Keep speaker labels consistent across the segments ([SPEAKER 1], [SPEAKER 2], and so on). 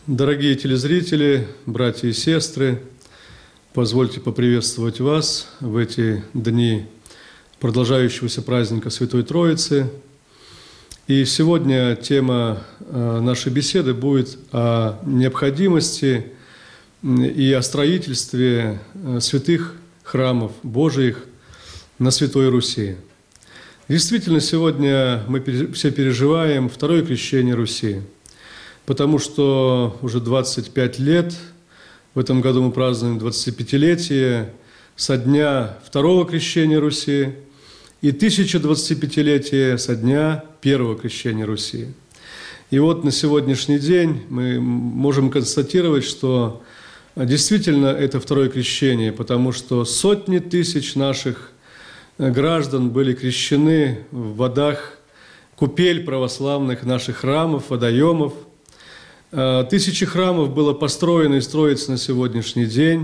[SPEAKER 1] Дорогие телезрители, братья и сестры, позвольте поприветствовать вас в эти дни продолжающегося праздника Святой Троицы. И сегодня тема нашей беседы будет о необходимости и о строительстве святых храмов Божиих на Святой Руси. Действительно, сегодня мы все переживаем второе крещение Руси, потому что уже 25 лет, в этом году мы празднуем 25-летие со дня второго крещения Руси и 1025-летие со дня первого крещения Руси. И вот на сегодняшний день мы можем констатировать, что действительно это второе крещение, потому что сотни тысяч наших граждан были крещены в водах купель православных наших храмов, водоемов. Тысячи храмов было построено и строится на сегодняшний день.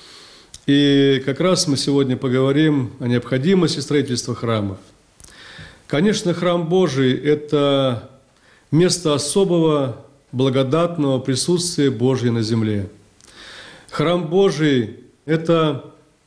[SPEAKER 1] И как раз мы сегодня поговорим о необходимости строительства храмов. Конечно, храм Божий – это место особого благодатного присутствия Божьего на земле. Храм Божий – это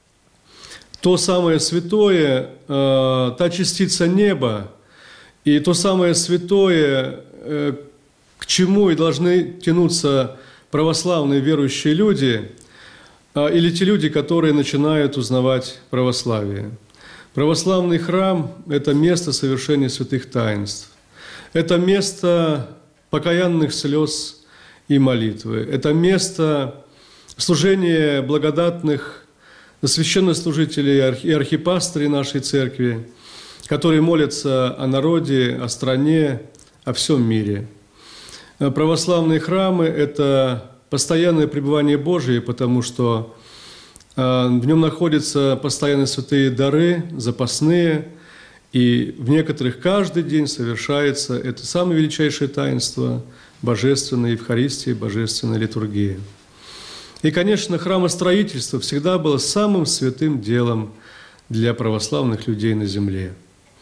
[SPEAKER 1] то самое святое, та частица неба и то самое святое, к чему и должны тянуться православные верующие люди или те люди, которые начинают узнавать православие. Православный храм – это место совершения святых таинств. Это место покаянных слез и молитвы. Это место служения благодатных священнослужителей и архипастырей нашей церкви, которые молятся о народе, о стране, о всем мире. Православные храмы – это постоянное пребывание Божие, потому что в нем находятся постоянно святые дары, запасные, и в некоторых каждый день совершается это самое величайшее таинство – Божественная Евхаристия, Божественная литургия. И, конечно, храмостроительство всегда было самым святым делом для православных людей на земле.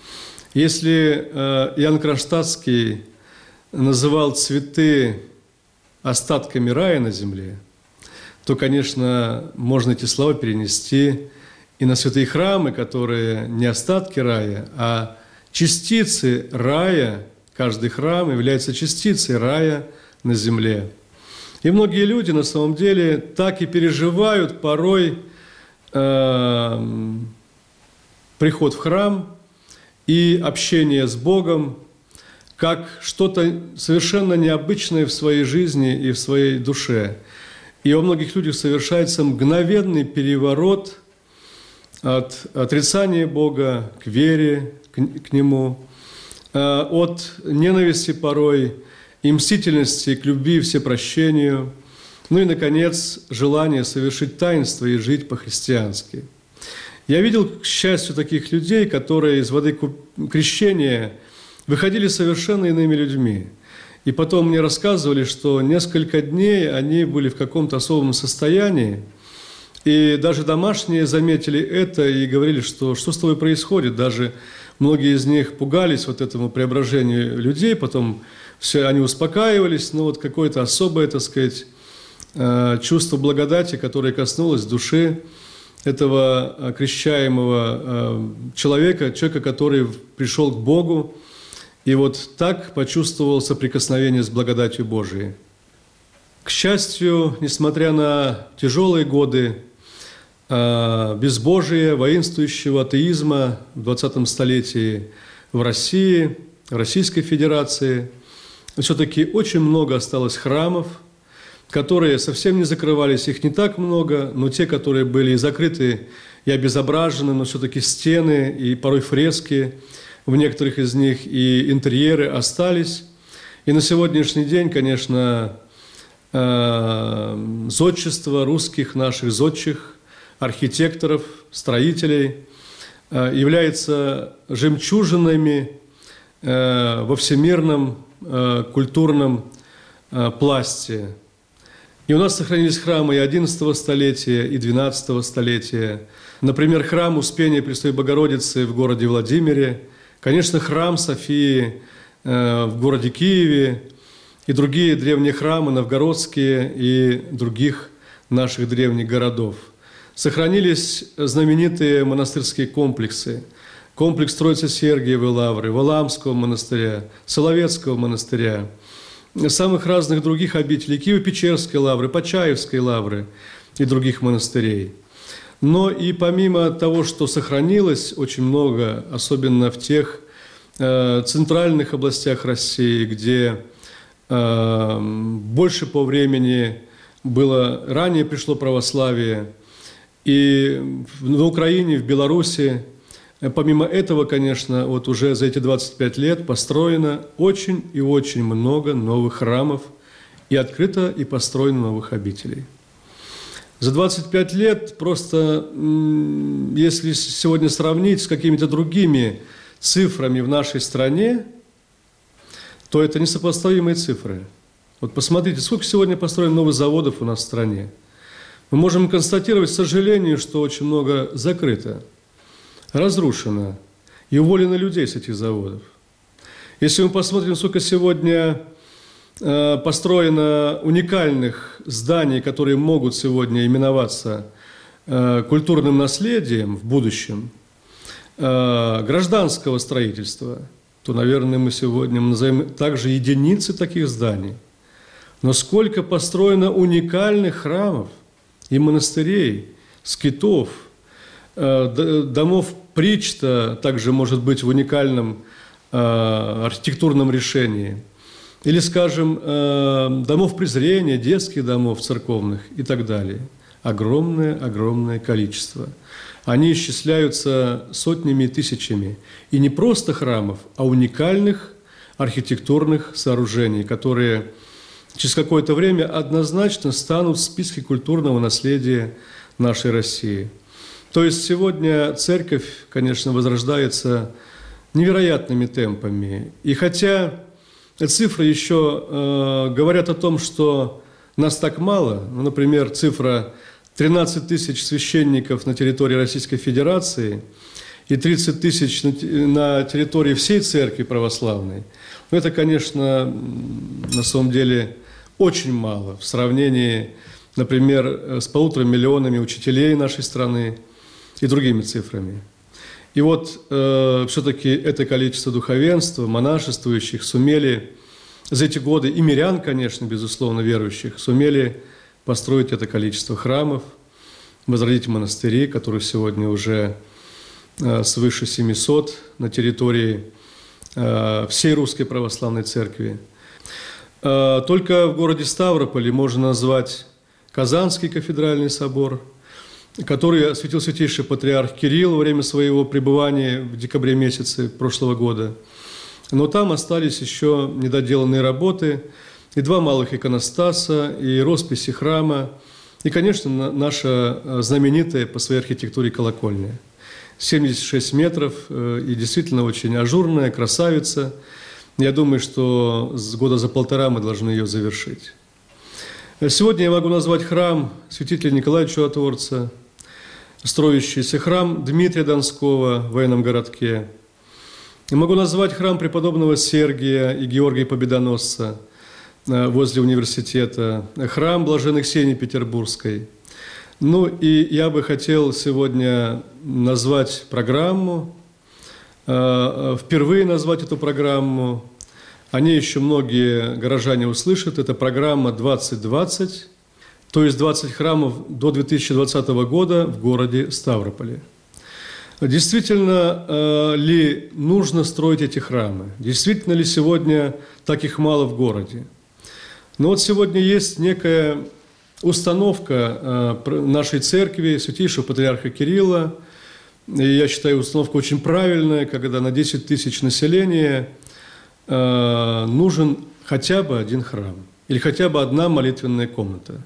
[SPEAKER 1] Если Иоанн Кронштадтский называл цветы остатками рая на земле, то, конечно, можно эти слова перенести и на святые храмы, которые не остатки рая, а частицы рая. Каждый храм является частицей рая на земле. И многие люди на самом деле так и переживают порой приход в храм и общение с Богом как что-то совершенно необычное в своей жизни и в своей душе. И во многих людях совершается мгновенный переворот от отрицания Бога к вере к Нему, от ненависти порой и мстительности к любви и всепрощению, ну и, наконец, желание совершить таинство и жить по-христиански. Я видел, к счастью, таких людей, которые из воды крещения выходили совершенно иными людьми. И потом мне рассказывали, что несколько дней они были в каком-то особом состоянии, и даже домашние заметили это и говорили, что с тобой происходит. Даже многие из них пугались вот этому преображению людей, потом все они успокаивались, но вот какое-то особое, так сказать, чувство благодати, которое коснулось души этого крещаемого человека, который пришел к Богу, и вот так почувствовал соприкосновение с благодатью Божией. К счастью, несмотря на тяжелые годы безбожия, воинствующего атеизма в 20 столетии в России, в Российской Федерации, все-таки очень много осталось храмов, которые совсем не закрывались, их не так много, но те, которые были закрыты и обезображены, но все-таки стены и порой фрески в некоторых из них и интерьеры остались. И на сегодняшний день, конечно, зодчество русских наших зодчих, архитекторов, строителей является жемчужинами во всемирном культурном пласте. И у нас сохранились храмы и XI столетия, и XII столетия. Например, храм Успения Пресвятой Богородицы в городе Владимире, конечно, храм Софии в городе Киеве, и другие древние храмы, новгородские и других наших древних городов. Сохранились знаменитые монастырские комплексы. Комплекс Троицы-Сергиевой лавры, Валаамского монастыря, Соловецкого монастыря, самых разных других обителей, Киево-Печерской лавры, Почаевской лавры и других монастырей. Но и помимо того, что сохранилось очень много, особенно в тех центральных областях России, где больше по времени было, ранее пришло православие, и на Украине, в Беларуси, помимо этого, конечно, вот уже за эти 25 лет построено очень и очень много новых храмов и открыто и построено новых обителей. За 25 лет просто, если сегодня сравнить с какими-то другими цифрами в нашей стране, то это несопоставимые цифры. Вот посмотрите, сколько сегодня построено новых заводов у нас в стране. Мы можем констатировать, к сожалению, что очень много закрыто, разрушено и уволено людей с этих заводов. Если мы посмотрим, сколько сегодня построено уникальных зданий, которые могут сегодня именоваться культурным наследием в будущем, гражданского строительства, то, наверное, мы сегодня назовем также единицы таких зданий. Но сколько построено уникальных храмов и монастырей, скитов, домов причта также может быть в уникальном архитектурном решении. Или, скажем, домов презрения, детских домов церковных и так далее. Огромное количество. Они исчисляются сотнями и тысячами. И не просто храмов, а уникальных архитектурных сооружений, которые через какое-то время однозначно станут в списке культурного наследия нашей России. То есть сегодня церковь, конечно, возрождается невероятными темпами. И хотя цифры еще говорят о том, что нас так мало, ну, например, цифра 13 тысяч священников на территории Российской Федерации и 30 тысяч на территории всей церкви православной, ну, это, конечно, на самом деле очень мало в сравнении, например, с 1,5 миллионами учителей нашей страны и другими цифрами. И вот все-таки это количество духовенства, монашествующих сумели за эти годы, и мирян, конечно, безусловно, верующих, сумели построить это количество храмов, возродить монастыри, которых сегодня уже свыше 700 на территории всей Русской Православной Церкви. Только в городе Ставрополе можно назвать Казанский кафедральный собор, который осветил святейший патриарх Кирилл во время своего пребывания в декабре месяце прошлого года. Но там остались еще недоделанные работы, и 2 малых иконостаса, и росписи храма, и, конечно, наша знаменитая по своей архитектуре колокольня. 76 метров, и действительно очень ажурная, красавица. Я думаю, что с года за 1,5 мы должны ее завершить. Сегодня я могу назвать храм святителя Николая Чудотворца, строящийся храм Дмитрия Донского в военном городке. Я могу назвать храм преподобного Сергия и Георгия Победоносца возле университета, храм блаженной Ксении Петербургской. Ну и я бы хотел сегодня назвать программу, впервые назвать эту программу. О ней еще многие горожане услышат. Это программа 2020, то есть 20 храмов до 2020 года в городе Ставрополе. Действительно ли нужно строить эти храмы? Действительно ли сегодня таких мало в городе? Но вот сегодня есть некая установка нашей церкви, святейшего патриарха Кирилла, и я считаю, установка очень правильная, когда на 10 тысяч населения нужен хотя бы один храм или хотя бы одна молитвенная комната.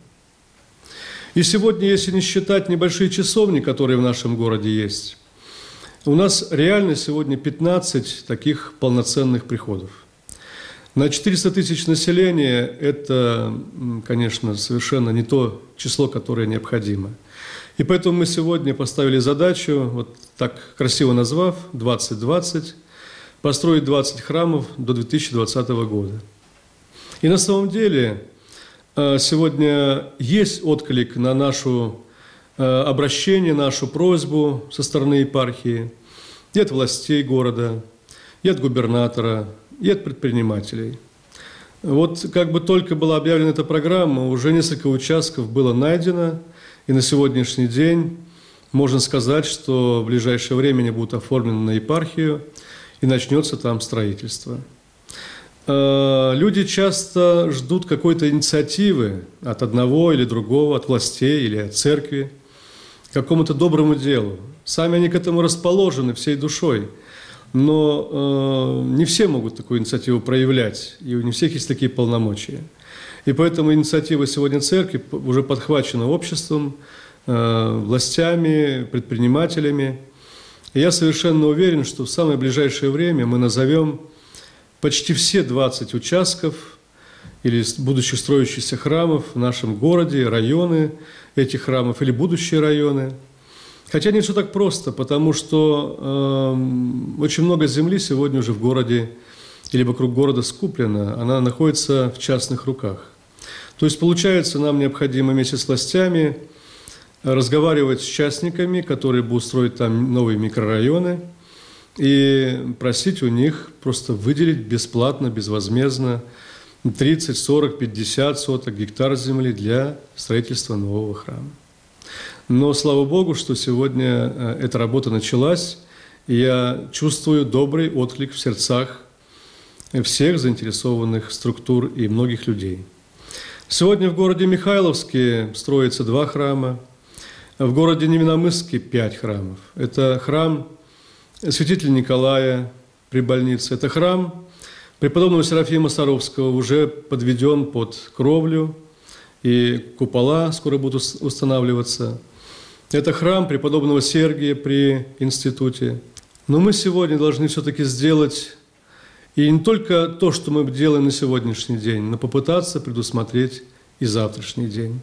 [SPEAKER 1] И сегодня, если не считать небольшие часовни, которые в нашем городе есть, у нас реально сегодня 15 таких полноценных приходов. На 400 тысяч населения это, конечно, совершенно не то число, которое необходимо. И поэтому мы сегодня поставили задачу, вот так красиво назвав, 2020, построить 20 храмов до 2020 года. И на самом деле сегодня есть отклик на наше обращение, нашу просьбу со стороны епархии, и от властей города, и от губернатора, и от предпринимателей. Вот как бы только была объявлена эта программа, уже несколько участков было найдено, и на сегодняшний день можно сказать, что в ближайшее время они будут оформлены на епархию, и начнется там строительство. Люди часто ждут какой-то инициативы от одного или другого, от властей или от церкви, к какому-то доброму делу. Сами они к этому расположены всей душой, но не все могут такую инициативу проявлять, и не у всех есть такие полномочия. И поэтому инициатива сегодня церкви уже подхвачена обществом, властями, предпринимателями. И я совершенно уверен, что в самое ближайшее время мы назовем почти все 20 участков или будущих строящихся храмов в нашем городе, районы этих храмов или будущие районы. Хотя не все так просто, потому что очень много земли сегодня уже в городе или вокруг города скуплено, она находится в частных руках. То есть, получается, нам необходимо вместе с властями разговаривать с частниками, которые будут строить там новые микрорайоны, и просить у них просто выделить бесплатно, безвозмездно 30, 40, 50 соток, гектар земли для строительства нового храма. Но слава Богу, что сегодня эта работа началась, и я чувствую добрый отклик в сердцах всех заинтересованных структур и многих людей. Сегодня в городе Михайловске строится 2 храма, в городе Невиномысске 5 храмов. Это храм святителя Николая при больнице, это храм преподобного Серафима Саровского, уже подведен под кровлю, и купола скоро будут устанавливаться. Это храм преподобного Сергия при институте. Но мы сегодня должны все-таки сделать и не только то, что мы делаем на сегодняшний день, но попытаться предусмотреть и завтрашний день.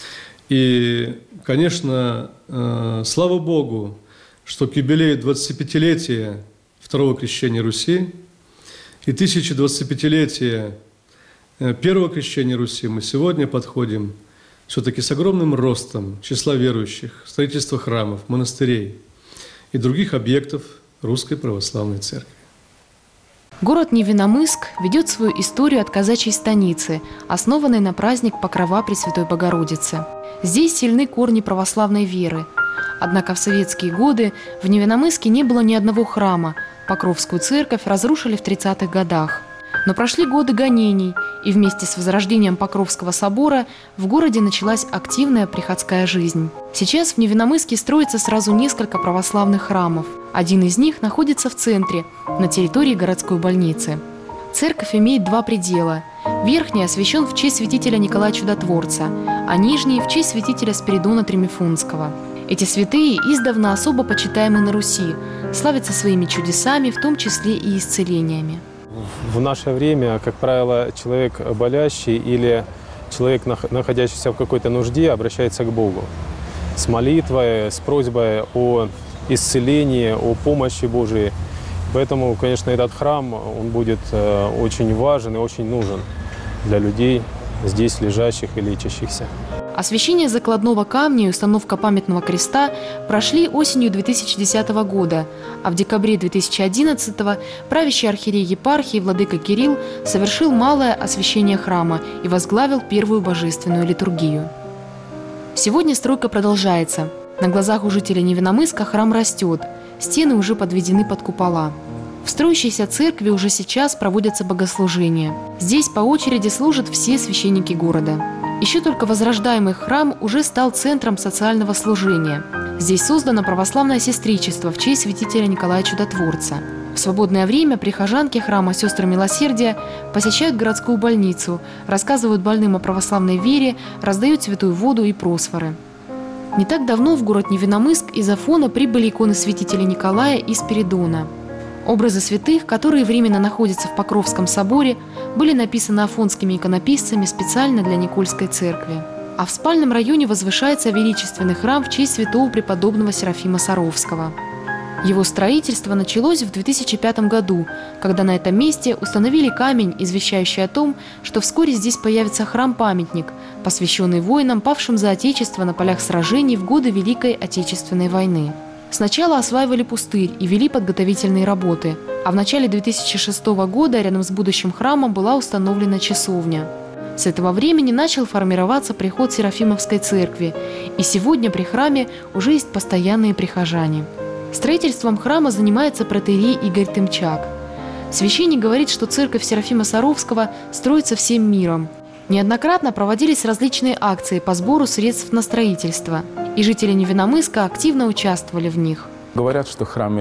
[SPEAKER 1] И, конечно, слава Богу, что к юбилею 25-летия Второго крещения Руси и 1025-летия Первого крещения Руси мы сегодня подходим все-таки с огромным ростом числа верующих, строительства храмов, монастырей и других объектов Русской Православной Церкви.
[SPEAKER 2] Город Невиномысск ведет свою историю от казачьей станицы, основанной на праздник Покрова Пресвятой Богородицы. Здесь сильны корни православной веры. Однако в советские годы в Невиномысске не было ни одного храма. Покровскую церковь разрушили в 30-х годах. Но прошли годы гонений, и вместе с возрождением Покровского собора в городе началась активная приходская жизнь. Сейчас в Невиномысске строится сразу несколько православных храмов. Один из них находится в центре, на территории городской больницы. Церковь имеет 2 предела. Верхний освящен в честь святителя Николая Чудотворца, а нижний – в честь святителя Спиридона Тремифунского. Эти святые издавна особо почитаемы на Руси, славятся своими чудесами, в том числе и исцелениями.
[SPEAKER 3] В наше время, как правило, человек болящий или человек, находящийся в какой-то нужде, обращается к Богу с молитвой, с просьбой о исцелении, о помощи Божией. Поэтому, конечно, этот храм, он будет очень важен и очень нужен для людей, здесь лежащих и лечащихся.
[SPEAKER 2] Освящение закладного камня и установка памятного креста прошли осенью 2010 года, а в декабре 2011 правящий архиерей епархии владыка Кирилл совершил малое освящение храма и возглавил первую божественную литургию. Сегодня стройка продолжается. На глазах у жителей Невиномысска храм растет, стены уже подведены под купола. В строящейся церкви уже сейчас проводятся богослужения. Здесь по очереди служат все священники города. Еще только возрождаемый храм уже стал центром социального служения. Здесь создано православное сестричество в честь святителя Николая Чудотворца. В свободное время прихожанки храма Сестры Милосердия посещают городскую больницу, рассказывают больным о православной вере, раздают святую воду и просфоры. Не так давно в город Невиномысск из Афона прибыли иконы святителя Николая и Спиридона. Образы святых, которые временно находятся в Покровском соборе, были написаны афонскими иконописцами специально для Никольской церкви. А в спальном районе возвышается величественный храм в честь святого преподобного Серафима Саровского. Его строительство началось в 2005 году, когда на этом месте установили камень, извещающий о том, что вскоре здесь появится храм-памятник, посвященный воинам, павшим за Отечество на полях сражений в годы Великой Отечественной войны. Сначала осваивали пустырь и вели подготовительные работы, а в начале 2006 года рядом с будущим храмом была установлена часовня. С этого времени начал формироваться приход Серафимовской церкви, и сегодня при храме уже есть постоянные прихожане. Строительством храма занимается протоиерей Игорь Тымчак. Священник говорит, что церковь Серафима Саровского строится всем миром. Неоднократно проводились различные акции по сбору средств на строительство, и жители Невинномысска активно участвовали в них.
[SPEAKER 4] Говорят, что храм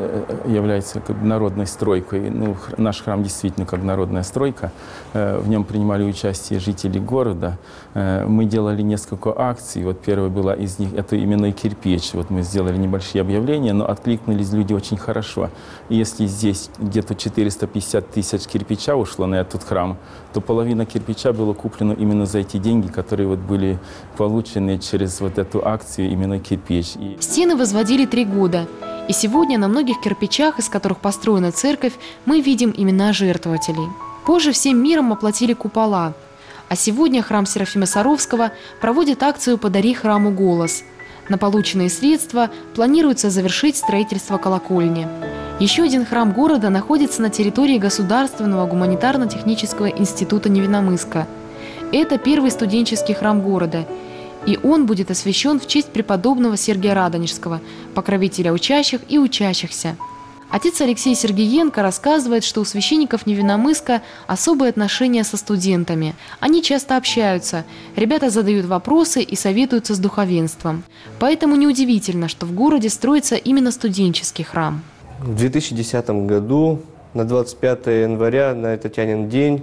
[SPEAKER 4] является как народной стройкой. Ну, наш храм действительно как народная стройка. В нем принимали участие жители города. Мы делали несколько акций. Вот первая была из них, это именно кирпич. Вот мы сделали небольшие объявления, но откликнулись люди очень хорошо. И если здесь где-то 450 тысяч кирпича ушло на этот храм, то половина кирпича было куплено именно за эти деньги, которые вот были получены через вот эту акцию, именно кирпич.
[SPEAKER 2] Стены возводили 3 года. И сегодня на многих кирпичах, из которых построена церковь, мы видим имена жертвователей. Позже всем миром оплатили купола. А сегодня храм Серафима Саровского проводит акцию «Подари храму голос». На полученные средства планируется завершить строительство колокольни. Еще один храм города находится на территории Государственного гуманитарно-технического института Невинномысска. Это первый студенческий храм города. И он будет освящен в честь преподобного Сергия Радонежского, покровителя учащих и учащихся. Отец Алексей Сергиенко рассказывает, что у священников Невинномысска особые отношения со студентами. Они часто общаются, ребята задают вопросы и советуются с духовенством. Поэтому неудивительно, что в городе строится именно студенческий храм.
[SPEAKER 5] В 2010 году, на 25 января, на Татьянин день,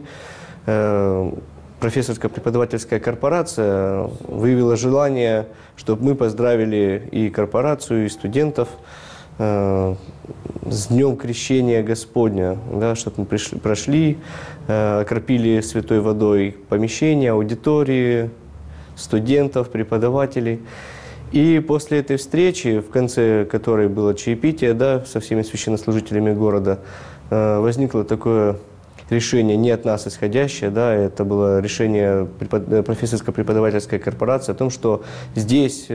[SPEAKER 5] профессорско-преподавательская корпорация выявила желание, чтобы мы поздравили и корпорацию, и студентов с Днем Крещения Господня, да, чтобы мы прошли, окропили святой водой помещения, аудитории, студентов, преподавателей. И после этой встречи, в конце которой было чаепитие, да, со всеми священнослужителями города, возникло такое решение не от нас исходящее, да, это было решение профессорско-преподавательской корпорации о том, что здесь,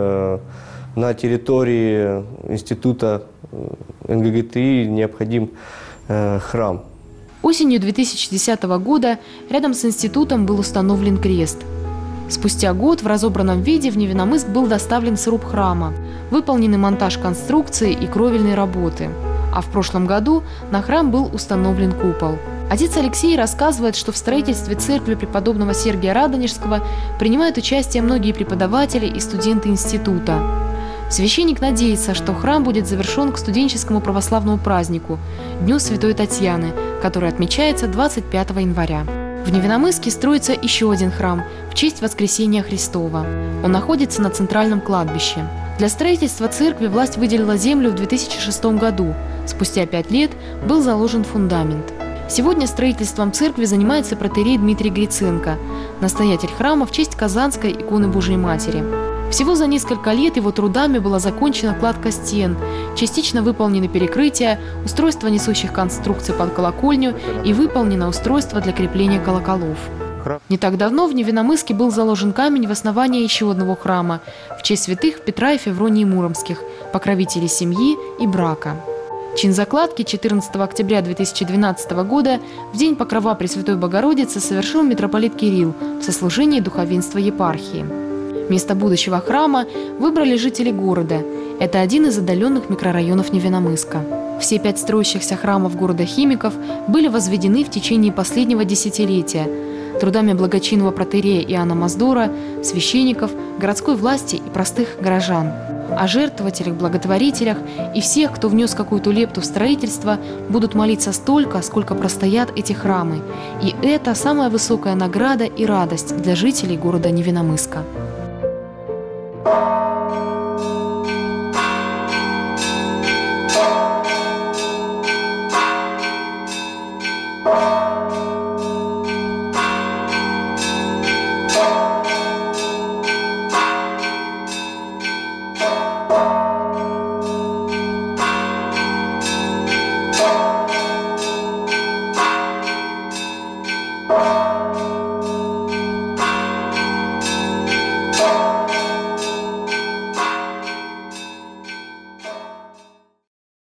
[SPEAKER 5] на территории института НГГТИ, необходим храм.
[SPEAKER 2] Осенью 2010 года рядом с институтом был установлен крест. Спустя год в разобранном виде в Невинномысск был доставлен сруб храма, выполнены монтаж конструкции и кровельные работы. А в прошлом году на храм был установлен купол. Отец Алексей рассказывает, что в строительстве церкви преподобного Сергия Радонежского принимают участие многие преподаватели и студенты института. Священник надеется, что храм будет завершен к студенческому православному празднику – Дню Святой Татьяны, который отмечается 25 января. В Невинномысске строится еще один храм в честь Воскресения Христова. Он находится на центральном кладбище. Для строительства церкви власть выделила землю в 2006 году. Спустя 5 лет был заложен фундамент. Сегодня строительством церкви занимается протоиерей Дмитрий Гриценко, настоятель храма в честь Казанской иконы Божией Матери. Всего за несколько лет его трудами была закончена кладка стен, частично выполнены перекрытия, устройство несущих конструкций под колокольню и выполнено устройство для крепления колоколов. Не так давно в Невинномысске был заложен камень в основании еще одного храма в честь святых Петра и Февронии Муромских, покровителей семьи и брака. Чин закладки 14 октября 2012 года в день Покрова Пресвятой Богородицы совершил митрополит Кирилл в сослужении духовенства епархии. Место будущего храма выбрали жители города. Это один из отдаленных микрорайонов Невинномысска. Все 5 строящихся храмов города Химиков были возведены в течение последнего десятилетия трудами благочинного протоиерея Иоанна Маздора, священников, городской власти и простых горожан. О жертвователях, благотворителях и всех, кто внес какую-то лепту в строительство, будут молиться столько, сколько простоят эти храмы. И это самая высокая награда и радость для жителей города Невинномысска.
[SPEAKER 6] Thank you.